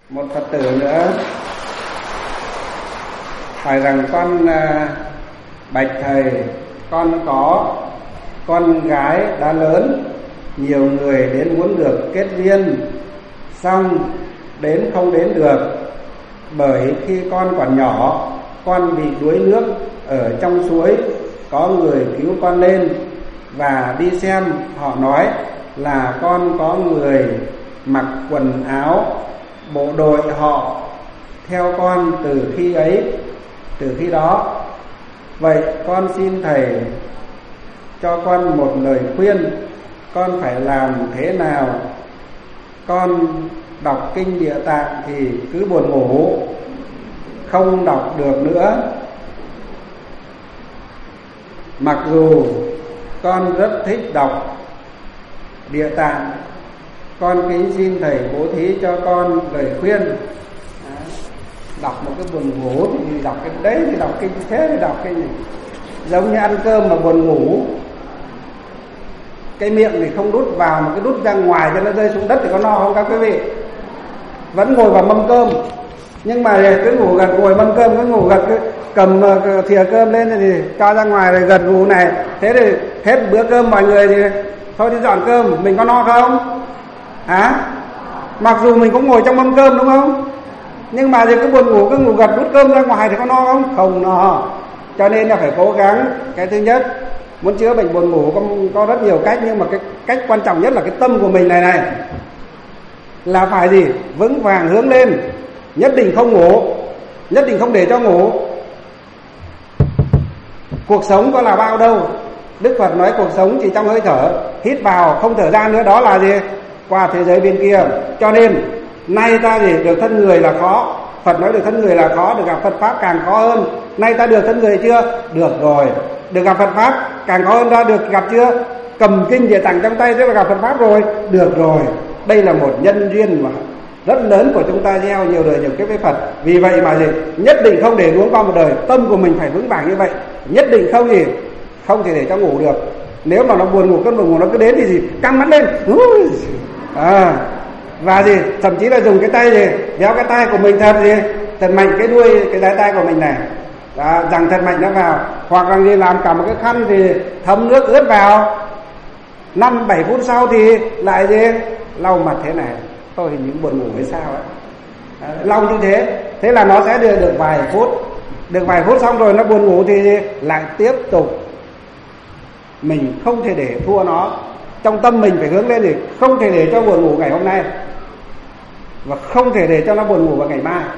Một Phật tử nữa hỏi rằng con bạch thầy, con có con gái đã lớn, nhiều người đến muốn được kết duyên, xong đến không đến được, bởi khi con còn nhỏ con bị đuối nước ở trong suối, có người cứu con lên và đi xem, họ nói là con có người mặc quần áo bộ đội họ theo con từ khi đó. Vậy con xin thầy cho con một lời khuyên, con phải làm thế nào? Con đọc kinh Địa Tạng thì cứ buồn ngủ, không đọc được nữa. Mặc dù con rất thích đọc Địa Tạng, con kính xin thầy bố thí cho con lời khuyên. Đọc một cái buồn ngủ thì đọc cái đấy, thì đọc kinh thế, thì đọc kinh này. Giống như ăn cơm mà buồn ngủ, cái miệng thì không đút vào mà cái đút ra ngoài cho nó rơi xuống đất thì có no không các quý vị? Vẫn ngồi vào mâm cơm, nhưng mà cứ ngủ gật, ngồi mâm cơm cứ ngủ gật, cứ cầm thìa cơm lên thì cho ra ngoài rồi gật ngủ này. Thế thì hết bữa cơm mọi người thì thôi đi dọn cơm, mình có no không? Mặc dù mình cũng ngồi trong mâm cơm đúng không? Nhưng mà thì cứ buồn ngủ, cứ ngủ gật đút cơm ra ngoài thì có no không? Không no. Cho nên là phải cố gắng. Cái thứ nhất, muốn chữa bệnh buồn ngủ có rất nhiều cách, nhưng mà cái cách quan trọng nhất là cái tâm của mình này là phải gì? Vững vàng hướng lên, nhất định không ngủ, nhất định không để cho ngủ. Cuộc sống có là bao đâu. Đức Phật nói cuộc sống chỉ trong hơi thở, hít vào không thở ra nữa, đó là gì? Qua thế giới bên kia. Cho nên nay ta gì? Được thân người là khó. Phật nói được thân người là khó, được gặp Phật Pháp càng khó hơn. Nay ta được thân người chưa? Được rồi. Được gặp Phật Pháp càng khó hơn, ta được gặp chưa? Cầm kinh Địa Tạng trong tay sẽ là gặp Phật Pháp rồi. Được rồi. Đây là một nhân duyên mà rất lớn của chúng ta gieo nhiều đời nhiều kiếp với Phật. Vì vậy mà gì? Nhất định không để nuống qua một đời. Tâm của mình phải vững vàng như vậy. Nhất định không gì? Không thể để cho ngủ được. Nếu mà nó buồn ngủ, cơn buồn ngủ nó cứ đến thì gì? Căng mắt lên. Và gì? Thậm chí là dùng cái tay gì? Đéo cái tay của mình thật gì? Thật mạnh cái đuôi, cái tay của mình này. Rằng thật mạnh nó vào. Hoặc là gì? Làm cả một cái khăn thì thấm nước ướt vào. 5-7 phút sau thì lại gì? Lau mặt thế này. Tôi hình như buồn ngủ hay sao ấy. Lau như thế. Thế là nó sẽ được vài phút. Được vài phút xong rồi nó buồn ngủ thì lại tiếp tục. Mình không thể để thua nó. Trong tâm mình phải hướng lên thì không thể để cho buồn ngủ ngày hôm nay, và không thể để cho nó buồn ngủ vào ngày mai.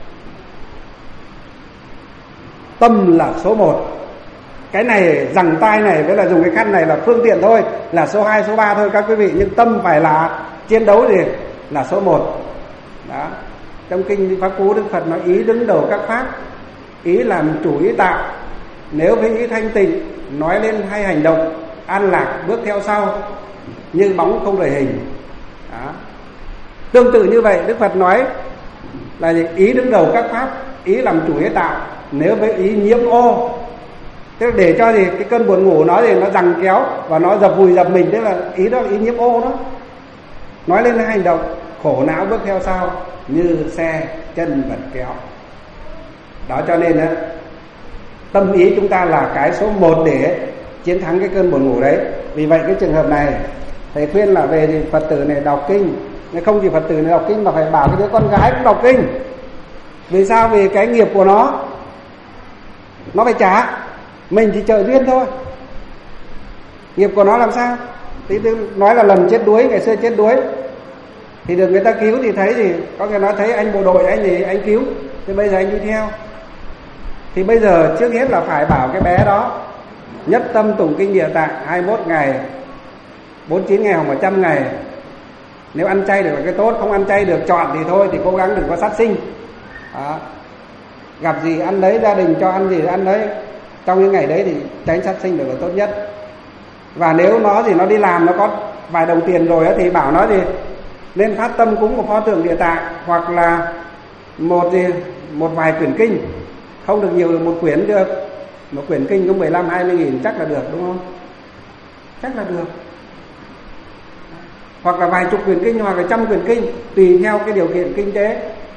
Tâm là số 1. Cái này giằng tay này với là dùng cái khăn này là phương tiện thôi, là số 2, số 3 thôi các quý vị. Nhưng tâm phải là chiến đấu thì là số 1. Đó. Trong kinh Pháp Cú Đức Phật nói ý đứng đầu các pháp, ý làm chủ ý tạo. Nếu với ý thanh tịnh, nói lên hay hành động, an lạc bước theo sau, như bóng không rời hình. Đó. Tương tự như vậy, Đức Phật nói là ý đứng đầu các pháp, ý làm chủ ý tạo. Nếu với ý nhiễm ô, tức là để cho gì cái cơn buồn ngủ nó thì nó giằng kéo và nó dập vùi dập mình, tức là ý đó là ý nhiễm ô đó. Nói lên hành động, khổ não bước theo sau, như xe chân vật kéo. Đó, cho nên á, tâm ý chúng ta là cái số 1 để chiến thắng cái cơn buồn ngủ đấy. Vì vậy cái trường hợp này thầy khuyên là về thì Phật tử này đọc kinh. Nếu không thì Phật tử này đọc kinh mà phải bảo cái đứa con gái cũng đọc kinh. Vì sao? Vì cái nghiệp của nó phải trả. Mình chỉ trợ duyên thôi. Nghiệp của nó làm sao? Thì nói là lần chết đuối, ngày xưa chết đuối thì được người ta cứu thì thấy gì? Có người nói thấy anh bộ đội anh thì anh cứu, thì bây giờ anh đi theo. Thì bây giờ trước hết là phải bảo cái bé đó nhất tâm tụng kinh Địa Tạng 21 ngày, 49 ngày hoặc 100 ngày. Nếu ăn chay được là cái tốt, không ăn chay được chọn thì thôi, thì cố gắng đừng có sát sinh. Đó. Gặp gì ăn đấy, gia đình cho ăn gì ăn đấy. Trong những ngày đấy thì tránh sát sinh được là tốt nhất. Và nếu nó đi làm nó có vài đồng tiền rồi thì bảo nó thì nên phát tâm cúng một pho tượng Địa Tạng, hoặc là một vài quyển kinh. Không được nhiều, được một quyển được. Một quyển kinh có 15-20 nghìn chắc là được, đúng không? Chắc là được. Hoặc là vài chục quyển kinh, hoặc là 100 quyển kinh, tùy theo cái điều kiện kinh tế.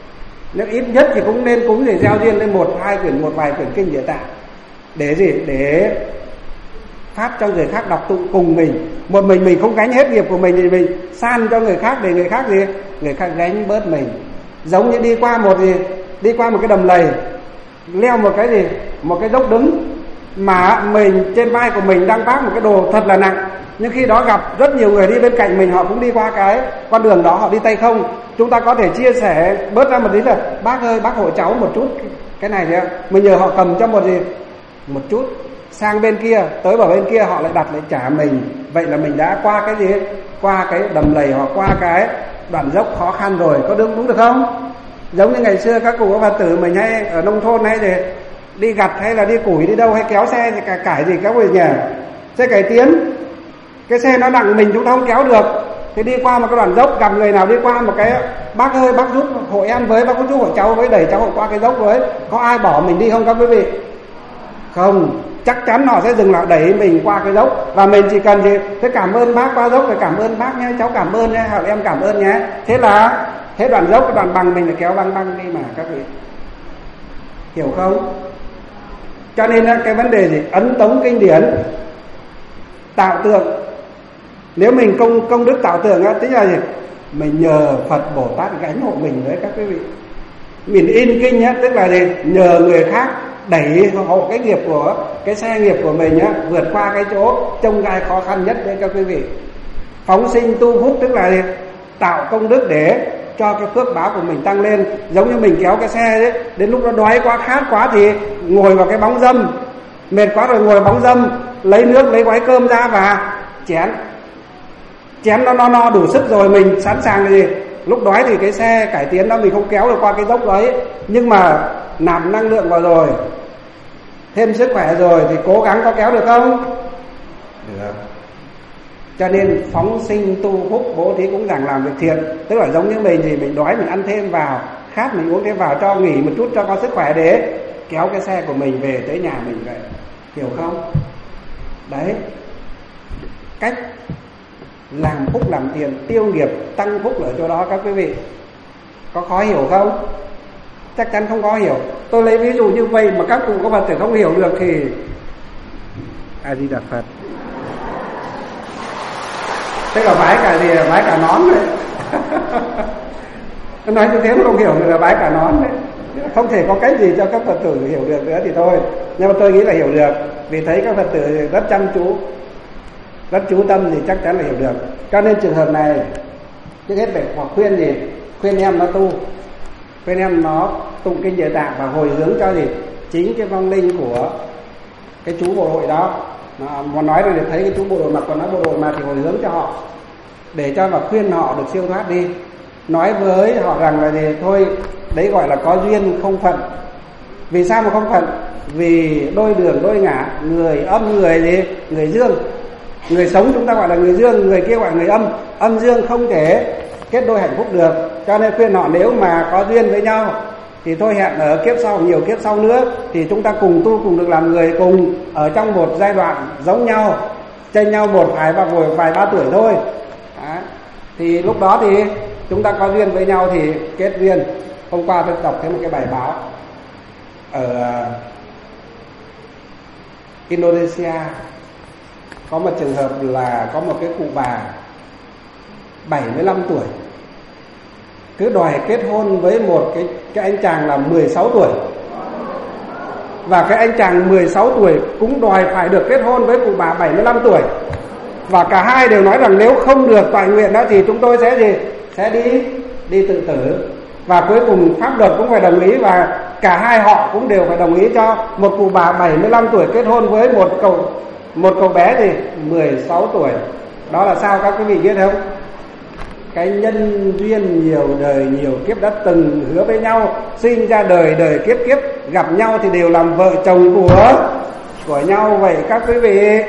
Nếu ít nhất thì cũng nên cúng để gieo duyên lên một vài quyển kinh Địa Tạng. Để gì? Để phát cho người khác đọc tụng cùng mình. Một mình không gánh hết nghiệp của mình thì mình san cho người khác, để người khác gì? Người khác gánh bớt mình. Giống như đi qua một cái đầm lầy, leo một cái gì? Một cái dốc đứng, mà mình trên vai của mình đang vác một cái đồ thật là nặng, nhưng khi đó gặp rất nhiều người đi bên cạnh mình, họ cũng đi qua cái con đường đó, họ đi tay không. Chúng ta có thể chia sẻ bớt ra một tí là bác ơi, bác hộ cháu một chút cái này thì mình nhờ họ cầm cho một chút, sang bên kia, tới vào bên kia họ lại đặt lại trả mình. Vậy là mình đã qua cái gì? Qua cái đầm lầy hoặc qua cái đoạn dốc khó khăn rồi, có đúng được không? Giống như ngày xưa các cụ các Phật tử mình hay ở nông thôn hay thì đi gặt hay là đi củi đi đâu hay kéo xe thì cải gì kéo về nhà, xe cải tiến, cái xe nó nặng mình chúng ta không kéo được, thì đi qua một cái đoạn dốc, gặp người nào đi qua một cái, bác ơi bác giúp hộ em với, bác giúp hộ cháu với, đẩy cháu qua cái dốc với, có ai bỏ mình đi không các quý vị? Không, chắc chắn họ sẽ dừng lại đẩy mình qua cái dốc, và mình chỉ cần gì? Thế cảm ơn bác qua dốc, rồi cảm ơn bác nhé, cháu cảm ơn nhé, hoặc em cảm ơn nhé. Thế là hết đoạn dốc, cái đoạn bằng mình phải kéo băng đi mà các vị hiểu không? Cho nên cái vấn đề gì? Ấn tống kinh điển, tạo tượng. Nếu mình công đức tạo tượng á, tức là gì? Mình nhờ Phật Bồ Tát gánh hộ mình đấy các quý vị. Mình in kinh nhá, tức là gì? Nhờ người khác đẩy hộ cái nghiệp của cái xe nghiệp của mình nhá, vượt qua cái chỗ chông gai khó khăn nhất đấy các quý vị. Phóng sinh tu phúc tức là gì? Tạo công đức để cho cái phước báo của mình tăng lên. Giống như mình kéo cái xe đấy, đến lúc nó đói quá, khát quá thì ngồi vào cái bóng râm, mệt quá rồi ngồi bóng râm, lấy nước lấy gói cơm ra và chén nó no đủ sức rồi, mình sẵn sàng là gì? Lúc đói thì cái xe cải tiến đó mình không kéo được qua cái dốc đấy, nhưng mà nạp năng lượng vào rồi, thêm sức khỏe rồi thì cố gắng có kéo được không? Được. Cho nên phóng sinh tu phúc, bố thí cũng rằng làm việc thiện. Tức là giống như mình thì mình đói mình ăn thêm vào, khát mình uống thêm vào, cho nghỉ một chút cho có sức khỏe để kéo cái xe của mình về tới nhà mình vậy. Hiểu không? Đấy, cách làm phúc làm tiền, tiêu nghiệp tăng phúc ở chỗ đó các quý vị. Có khó hiểu không? Chắc chắn không có hiểu. Tôi lấy ví dụ như vậy mà các cụ có Phật tử không hiểu được thì A Di Đà Phật. Thế là vái cả nón đấy. Nói như thế mà không hiểu được là vái cả nón đấy. Không thể có cách gì cho các Phật tử hiểu được nữa thì thôi. Nhưng mà tôi nghĩ là hiểu được, vì thấy các Phật tử rất chăm chú, rất chú tâm thì chắc chắn là hiểu được. Cho nên trường hợp này trước hết phải khuyên gì? Khuyên em nó tu, khuyên em nó tụng kinh Địa Tạng và hồi hướng cho gì? Chính cái vong linh của cái chú bộ đội đó. Mà nói là để thấy cái chú bộ đội mặc còn nói bộ đội mà thì hồi hướng cho họ, để cho và khuyên họ được siêu thoát đi. Nói với họ rằng là gì? Thôi đấy gọi là có duyên không phận. Vì sao mà không phận? Vì đôi đường đôi ngã, người âm người gì? Người dương. Người sống chúng ta gọi là người dương, người kia gọi là người âm. Âm dương không thể kết đôi hạnh phúc được. Cho nên khuyên họ nếu mà có duyên với nhau thì thôi hẹn ở kiếp sau, nhiều kiếp sau nữa thì chúng ta cùng tu, cùng được làm người, cùng ở trong một giai đoạn giống nhau, chênh nhau vài ba tuổi thôi. Đó. Thì lúc đó thì chúng ta có duyên với nhau thì kết duyên. Hôm qua tôi đọc thấy một cái bài báo ở Indonesia, có một trường hợp là có một cái cụ bà 75 tuổi cứ đòi kết hôn với một cái anh chàng là 16 tuổi. Và cái anh chàng 16 tuổi cũng đòi phải được kết hôn với cụ bà 75 tuổi. Và cả hai đều nói rằng nếu không được toại nguyện đó thì chúng tôi sẽ gì? Sẽ đi tự tử. Và cuối cùng pháp luật cũng phải đồng ý, và cả hai họ cũng đều phải đồng ý cho một cụ bà 75 tuổi kết hôn với một cậu bé thì 16 tuổi. Đó là sao các quý vị biết không? Cái nhân duyên nhiều đời nhiều kiếp đã từng hứa với nhau, sinh ra đời đời kiếp kiếp gặp nhau thì đều làm vợ chồng của nhau vậy các quý vị.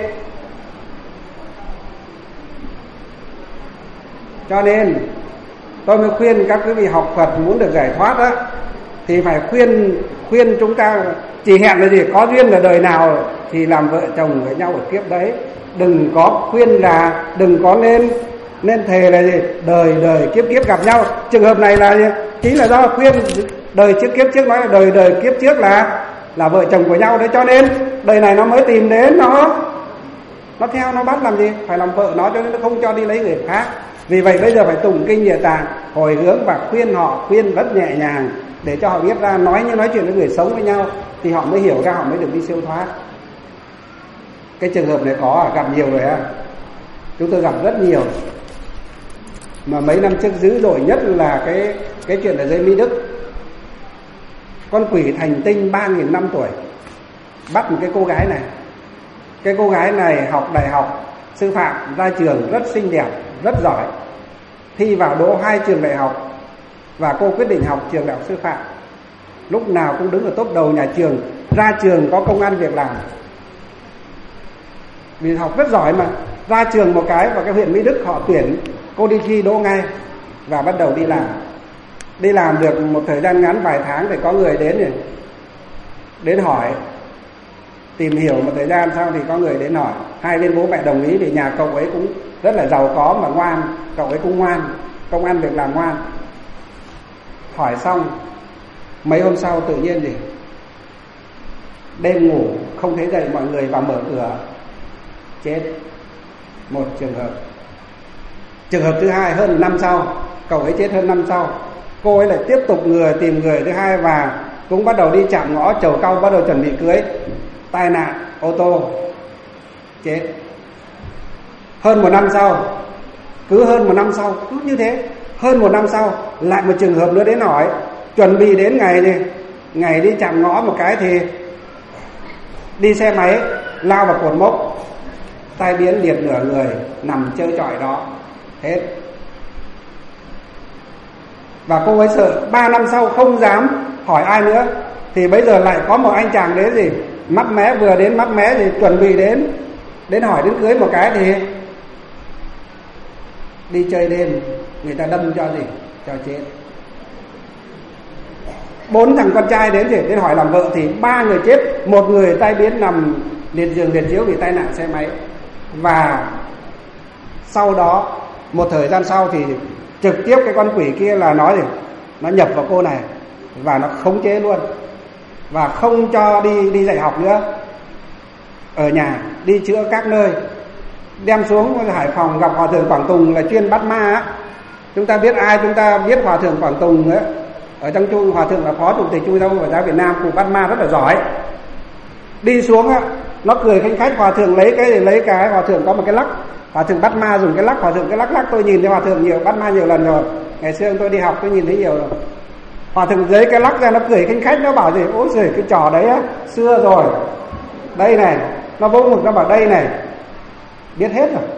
Cho nên tôi mới khuyên các quý vị học Phật muốn được giải thoát đó, thì phải khuyên chúng ta chỉ hẹn là gì? Có duyên là đời nào thì làm vợ chồng với nhau ở kiếp đấy. Đừng có khuyên là đừng có nên thề là gì? Đời đời kiếp kiếp gặp nhau. Trường hợp này là chính là do khuyên đời trước kiếp trước nói là đời kiếp trước là vợ chồng của nhau đấy, cho nên đời này nó mới tìm đến nó theo nó bắt làm gì, phải làm vợ nó, cho nên nó không cho đi lấy người khác. Vì vậy bây giờ phải tụng kinh Địa Tạng, hồi hướng và khuyên rất nhẹ nhàng để cho họ biết ra, nói chuyện với người sống với nhau thì họ mới hiểu ra, họ mới được đi siêu thoát. Cái trường hợp này có gặp nhiều rồi chúng tôi gặp rất nhiều. Mà mấy năm trước dữ dội nhất là cái chuyện ở dưới Mỹ Đức, con quỷ thành tinh 3.000 năm tuổi bắt một cái cô gái này. Cái cô gái này học đại học sư phạm, ra trường rất xinh đẹp, rất giỏi, thi vào đỗ 2 trường đại học, và cô quyết định học trường đại học sư phạm. Lúc nào cũng đứng ở top đầu nhà trường, ra trường có công ăn việc làm, vì học rất giỏi mà. Ra trường một cái vào cái huyện Mỹ Đức họ tuyển cô đi thi đỗ ngay và bắt đầu đi làm. Đi làm được một thời gian ngắn, vài tháng thì có người đến hỏi, tìm hiểu một thời gian sau thì có người đến hỏi. Hai bên bố mẹ đồng ý vì nhà cậu ấy cũng rất là giàu có mà ngoan, cậu ấy cũng ngoan, công ăn việc làm ngoan. Hỏi xong mấy hôm sau tự nhiên gì đêm ngủ không thấy dậy, mọi người vào mở cửa, chết. Một trường hợp. Trường hợp thứ hai hơn năm sau, cậu ấy chết hơn năm sau, cô ấy lại tiếp tục tìm người thứ hai và cũng bắt đầu đi chạm ngõ chầu cau, bắt đầu chuẩn bị cưới, tai nạn ô tô, chết. Hơn một năm sau, cứ như thế, hơn một năm sau lại một trường hợp nữa đến hỏi, chuẩn bị đến ngày đi chạm ngõ một cái thì đi xe máy lao vào cột mốc, tai biến liệt nửa người, nằm chơi chọi đó, hết. Và cô ấy sợ 3 năm sau không dám hỏi ai nữa, thì bây giờ lại có một anh chàng đến gì mắt mé, vừa đến mắt mé thì chuẩn bị đến hỏi đến cưới một cái thì đi chơi đêm, người ta đâm cho chết. 4 thằng con trai đến hỏi làm vợ thì 3 người chết, 1 người tai biến nằm liệt giường liệt chiếu vì tai nạn xe máy. Và sau đó một thời gian sau thì trực tiếp cái con quỷ kia là nó nhập vào cô này và nó khống chế luôn, và không cho đi dạy học nữa, ở nhà đi chữa các nơi. Đem xuống Hải Phòng gặp Hòa thượng Quảng Tùng là chuyên bắt ma á. Chúng ta biết ai? Chúng ta biết Hòa thượng Quảng Tùng ấy. Ở trong Trung, Hòa thượng là phó chủ tịch Trung tâm Phật giáo Việt Nam, cụ bắt ma rất là giỏi. Đi xuống á, nó cười khanh khách, Hòa thượng lấy cái Hòa thượng có một cái lắc, Hòa thượng bắt ma dùng cái lắc, Hòa thượng cái lắc, tôi nhìn thấy Hòa thượng bắt ma nhiều lần rồi. Ngày xưa tôi đi học tôi nhìn thấy nhiều rồi. Hòa thượng lấy cái lắc ra, nó cười khanh khách, nó bảo gì, ôi giời, cái trò đấy á, xưa rồi. Đây này, nó vỗ ngực, nó bảo đây này, biết hết rồi.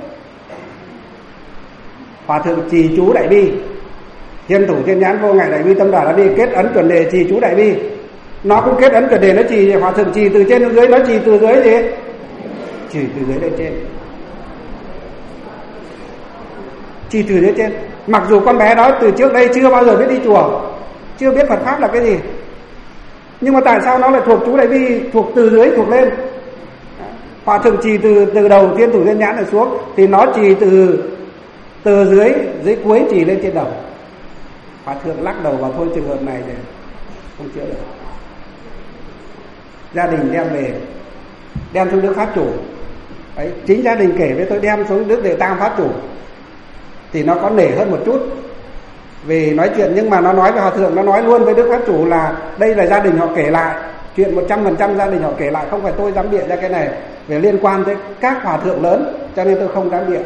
Hòa thượng trì chú đại bi, Thiên thủ thiên nhãn vô ngại đại bi tâm đà, nó đi kết ấn chuẩn đề trì chú đại bi. Nó cũng kết ấn chuẩn đề, nó trì, Hòa thượng trì từ trên đến dưới, nó trì từ dưới gì? Trì từ dưới lên trên. Trì từ dưới trên. Mặc dù con bé đó từ trước đây chưa bao giờ biết đi chùa, chưa biết Phật pháp là cái gì, nhưng mà tại sao nó lại thuộc chú đại bi, thuộc từ dưới thuộc lên? Hòa thượng trì từ đầu thiên thủ thiên nhãn này xuống, thì nó trì từ dưới cuối trì lên trên đầu. Hòa thượng lắc đầu vào thôi, trường hợp này thì không chữa được. Gia đình đem xuống Đức Pháp Chủ. Đấy, chính gia đình kể với tôi, đem xuống Đức Địa Tạng Pháp Chủ thì nó có nể hơn một chút vì nói chuyện, nhưng mà nó nói với Hòa thượng, nó nói luôn với Đức Pháp Chủ là đây là gia đình họ kể lại, chuyện 100% gia đình họ kể lại, không phải tôi dám bịa ra cái này, về liên quan tới các hòa thượng lớn, cho nên tôi không dám bịa.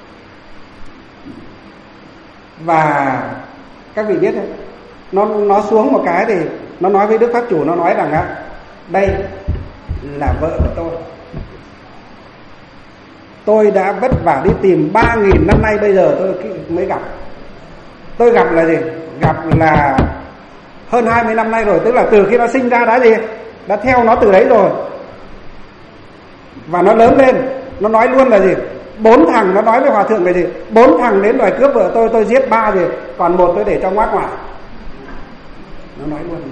Và các vị biết không, nó xuống một cái thì nó nói với Đức Pháp Chủ, nó nói rằng á, đây là vợ của tôi đã vất vả đi tìm 3.000 năm nay, bây giờ tôi mới gặp. Tôi gặp là gì? Gặp là hơn 20 năm nay rồi, tức là từ khi nó sinh ra đã theo nó từ đấy rồi. Và nó lớn lên, nó nói luôn là gì? 4 thằng, nó nói với Hòa thượng là gì? 4 thằng đến đòi cướp vợ tôi giết 3 rồi, còn 1 tôi để cho ngoác ngoại. Nó nói luôn.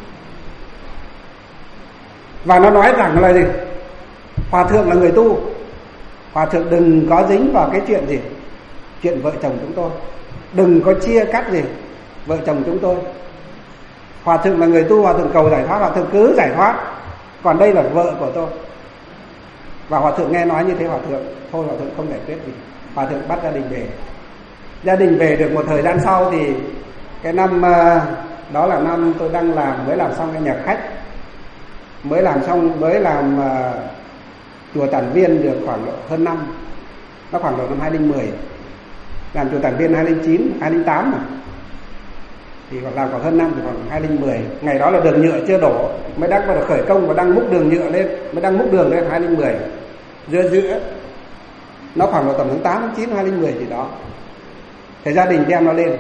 Và nó nói rằng là gì? Hòa thượng là người tu, Hòa thượng đừng có dính vào cái chuyện gì, chuyện vợ chồng chúng tôi, đừng có chia cắt gì vợ chồng chúng tôi. Hòa thượng là người tu, hòa thượng cầu giải thoát, hòa thượng cứ giải thoát. Còn đây là vợ của tôi. Và hòa thượng nghe nói như thế, hòa thượng thôi, hòa thượng không giải quyết gì. Hòa thượng bắt gia đình về. Gia đình về được một thời gian sau thì cái năm đó là năm tôi đang mới làm xong cái nhà khách, mới làm chùa Tản Viên được khoảng độ hơn năm, nó khoảng độ năm 2010, làm chùa Tản Viên 2009, 2008 mà, thì làm khoảng hơn năm, thì khoảng 2010. Ngày đó là đường nhựa chưa đổ, mới đang bắt đầu khởi công và đang múc đường nhựa lên, mới đang múc đường lên 2010, giữa nó khoảng độ tầm tháng 8, tháng 9, 2010 gì đó. Thì gia đình đem nó lên,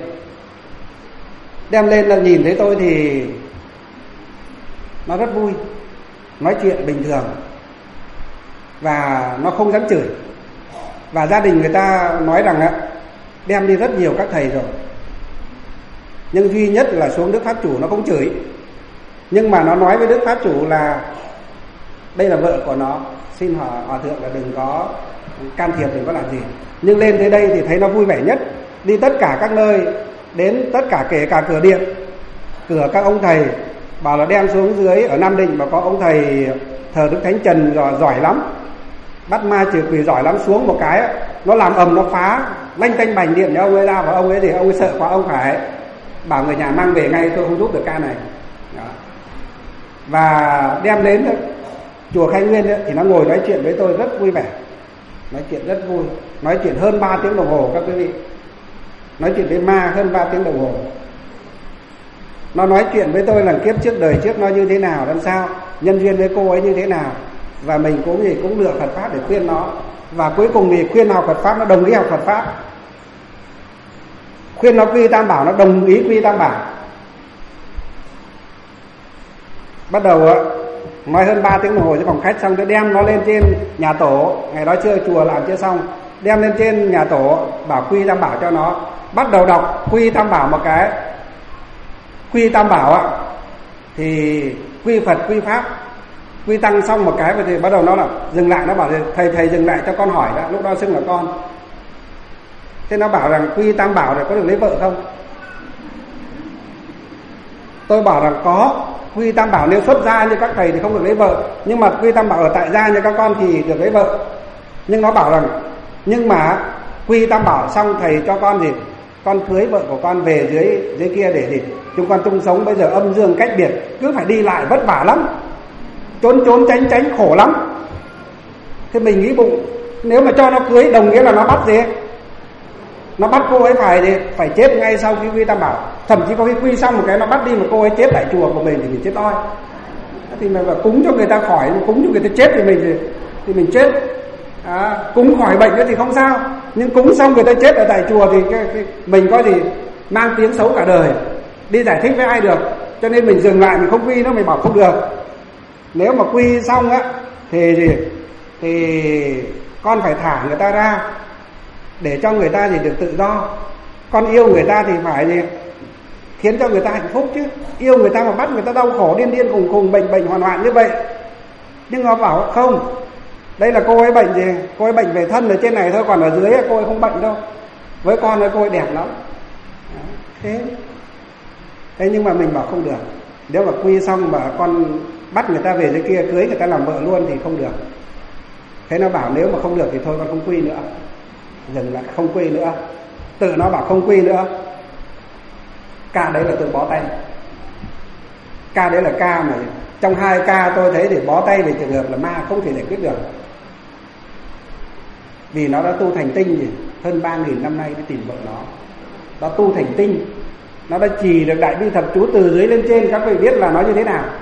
là nhìn thấy tôi thì nó rất vui, nói chuyện bình thường và nó không dám chửi. Và gia đình người ta nói rằng đem đi rất nhiều các thầy rồi, nhưng duy nhất là xuống Đức Pháp Chủ nó không chửi. Nhưng mà nó nói với Đức Pháp Chủ là đây là vợ của nó, xin hòa thượng là đừng có can thiệp, đừng có làm gì. Nhưng lên tới đây thì thấy nó vui vẻ nhất, đi tất cả các nơi, đến tất cả kể cả cửa điện, cửa các ông thầy, bảo là đem xuống dưới ở Nam Định mà có ông thầy thờ Đức Thánh Trần giỏi lắm, bắt ma trừ quỷ giỏi lắm, xuống một cái nó làm ầm, nó phá lanh tanh bành điện cho ông ấy ra. Và ông ấy thì ông ấy sợ quá, ông phải bảo người nhà mang về ngay, tôi không giúp được ca này đó. Và đem đến chùa Khai Nguyên thì nó ngồi nói chuyện với tôi rất vui vẻ, nói chuyện rất vui, nói chuyện hơn 3 tiếng đồng hồ các quý vị, nói chuyện với ma hơn 3 tiếng đồng hồ. Nó nói chuyện với tôi là kiếp trước đời trước nó như thế nào, làm sao nhân duyên với cô ấy như thế nào, và mình cũng lựa Phật pháp để khuyên nó. Và cuối cùng thì khuyên học Phật pháp, nó đồng ý học Phật pháp. Khuyên nó quy Tam Bảo, nó đồng ý quy Tam Bảo. Bắt đầu nói hơn 3 tiếng đồng hồ trong phòng khách, xong tôi đem nó lên trên nhà tổ. Ngày đó chùa làm chưa xong, đem lên trên nhà tổ bảo quy Tam Bảo cho nó. Bắt đầu đọc quy Tam Bảo một cái. Quy Tam Bảo thì quy Phật, quy Pháp, quy Tăng xong một cái, và thì bắt đầu nó là dừng lại, nó bảo thầy dừng lại cho con hỏi đã. Lúc đó xưng là con. Thế nó bảo rằng quy Tam Bảo này có được lấy vợ không? Tôi bảo rằng có. Quy Tam Bảo nếu xuất gia như các thầy thì không được lấy vợ, nhưng mà quy Tam Bảo ở tại gia như các con thì được lấy vợ. Nhưng nó bảo rằng nhưng mà quy Tam Bảo xong thầy cho con gì, con cưới vợ của con về dưới kia để gì chúng con chung sống. Bây giờ âm dương cách biệt, cứ phải đi lại vất vả lắm, trốn tránh khổ lắm. Thế mình nghĩ bụng, nếu mà cho nó cưới đồng nghĩa là nó bắt gì, nó bắt cô ấy phải chết ngay sau khi quy Tam Bảo. Thậm chí có khi quy xong một cái nó bắt đi mà cô ấy chết tại chùa của mình thì mình chết oi. Thì mình phải cúng cho người ta khỏi, cúng cho người ta chết thì mình chết. Cúng khỏi bệnh thì không sao, nhưng cúng xong người ta chết ở tại chùa thì mình có gì mang tiếng xấu cả đời, đi giải thích với ai được. Cho nên mình dừng lại, mình không quy nó, mình bảo không được. Nếu mà quy xong thì con phải thả người ta ra để cho người ta được tự do. Con yêu người ta thì phải khiến cho người ta hạnh phúc chứ. Yêu người ta mà bắt người ta đau khổ điên khùng bệnh hoạn như vậy. Nhưng nó bảo không, đây là cô ấy bệnh gì, cô ấy bệnh về thân ở trên này thôi, còn ở dưới cô ấy không bệnh đâu. Với con ấy cô ấy đẹp lắm. Thế nhưng mà mình bảo không được. Nếu mà quy xong mà con bắt người ta về dưới kia cưới người ta làm vợ luôn thì không được. Thế nó bảo nếu mà không được thì thôi con không quy nữa. Dừng lại, không quy nữa. Tự nó bảo không quy nữa. Ca đấy là tự bó tay. Ca đấy là ca mà trong 2 ca tôi thấy thì bó tay về trường hợp là ma không thể giải quyết được. Vì nó đã tu thành tinh gì hơn 3.000 năm nay đi tìm vợ nó tu thành tinh, nó đã trì được đại bi thập chú từ dưới lên trên. Các vị biết là nó như thế nào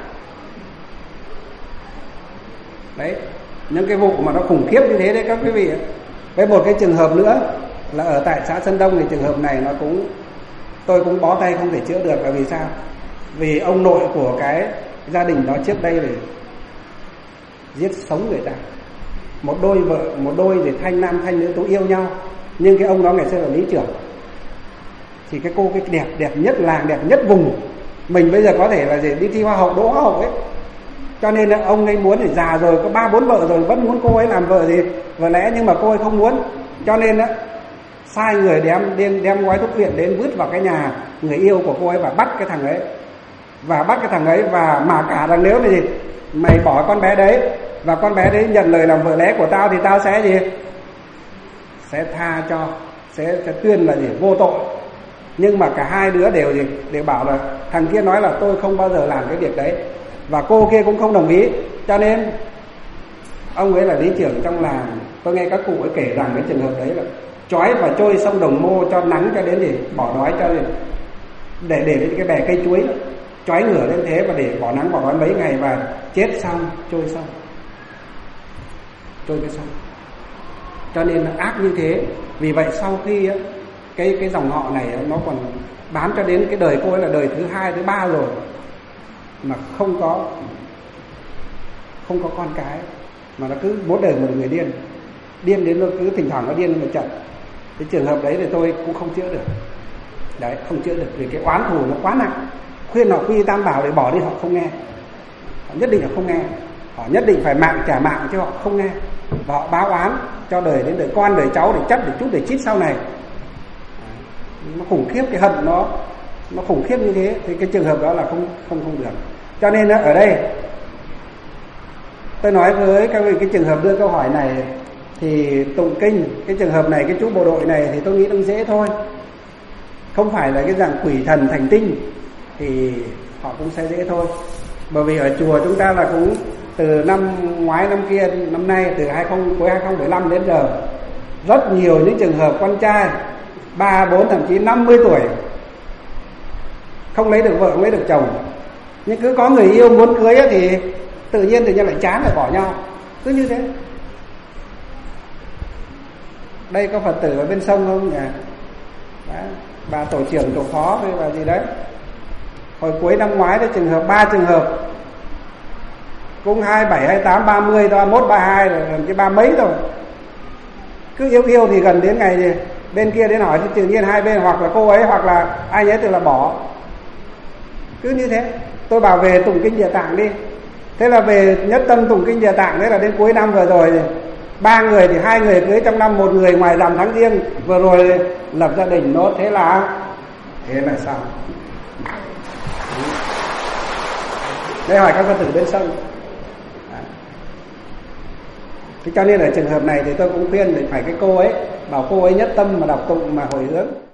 đấy, những cái vụ mà nó khủng khiếp như thế đấy các quý vị. Với một cái trường hợp nữa là ở tại xã Sơn Đông thì trường hợp này tôi cũng bó tay không thể chữa được. Là vì sao? Vì ông nội của cái gia đình đó trước đây thì giết sống người ta. Một đôi thì thanh nam thanh nữ tú yêu nhau, nhưng cái ông đó ngày xưa là lý trưởng, thì cái cô cái đẹp nhất làng, đẹp nhất vùng. Mình bây giờ có thể là đi thi hoa hậu, đỗ hoa hậu ấy. Cho nên là ông ấy muốn thì già rồi, có 3-4 vợ rồi, vẫn muốn cô ấy làm vợ vợ lẽ, nhưng mà cô ấy không muốn. Cho nên sai người đem gói thuốc viện đến vứt vào cái nhà người yêu của cô ấy và bắt cái thằng ấy. và bắt cái thằng ấy, và mà cả rằng nếu mà gì mày bỏ con bé đấy và con bé đấy nhận lời làm vợ lẽ của tao thì tao sẽ gì, sẽ tha cho, sẽ tuyên là gì, vô tội. Nhưng mà cả hai đứa đều gì, đều bảo là thằng kia nói là tôi không bao giờ làm cái việc đấy, và cô kia cũng không đồng ý. Cho nên ông ấy là lý trưởng trong làng, tôi nghe các cụ ấy kể rằng cái trường hợp đấy là trói và trôi sông Đồng Mô cho nắng cho đến gì bỏ đói, cho gì để lên cái bè cây chuối, trói ngửa lên thế và để bỏ nắng bỏ đói mấy ngày, và chết xong trôi sông, trôi cái sông. Cho nên là ác như thế. Vì vậy sau khi á, cái dòng họ này nó còn bám cho đến cái đời cô ấy là đời thứ 2, thứ 3 rồi mà không có con cái, mà nó cứ mỗi đời một người điên đến nó cứ thỉnh thoảng nó điên một trận. Cái trường hợp đấy thì tôi cũng không chữa được. Đấy, không chữa được vì cái oán thù nó quá nặng. Khuyên họ quy tam bảo để bỏ đi họ không nghe, họ nhất định là không nghe, họ nhất định phải mạng trả mạng chứ họ không nghe, và họ báo oán cho đời đến đời con đời cháu, để chấp để chút để chít sau này. Nó khủng khiếp, cái hận nó khủng khiếp như thế, thì cái trường hợp đó là không được. Cho nên ở đây tôi nói với các vị cái trường hợp đưa câu hỏi này thì tụng kinh, cái trường hợp này cái chú bộ đội này thì tôi nghĩ nó dễ thôi, không phải là cái dạng quỷ thần thành tinh thì họ cũng sẽ dễ thôi. Bởi vì ở chùa chúng ta là cũng từ năm ngoái năm kia năm nay, từ cuối 2015 đến giờ, rất nhiều những trường hợp con trai 3, 4 thậm chí 50 tuổi không lấy được vợ, không lấy được chồng, nhưng cứ có người yêu muốn cưới thì tự nhiên lại chán lại bỏ nhau, cứ như thế. Đây có Phật tử ở bên sông không nhỉ? Đấy, bà tổ trưởng tổ phó với bà gì đấy, hồi cuối năm ngoái đấy trường hợp 3 trường hợp, cũng 27, 28, 30, 31, 32 rồi, gần cái 30 mấy rồi. Cứ yêu thì gần đến ngày gì bên kia đến hỏi thì tự nhiên hai bên hoặc là cô ấy hoặc là ai ấy tự là bỏ, cứ như thế. Tôi bảo về tụng kinh Địa Tạng đi, thế là về nhất tâm tụng kinh Địa Tạng. Thế là đến cuối năm vừa rồi thì 3 người thì 2 người cưới trong năm, 1 người ngoài rằm tháng Giêng vừa rồi lập gia đình nốt. Thế là sao? Đây hỏi các Phật tử bên sông. Thế cho nên ở trường hợp này thì tôi cũng khuyên phải cái cô ấy, bảo cô ấy nhất tâm mà đọc tụng mà hồi hướng.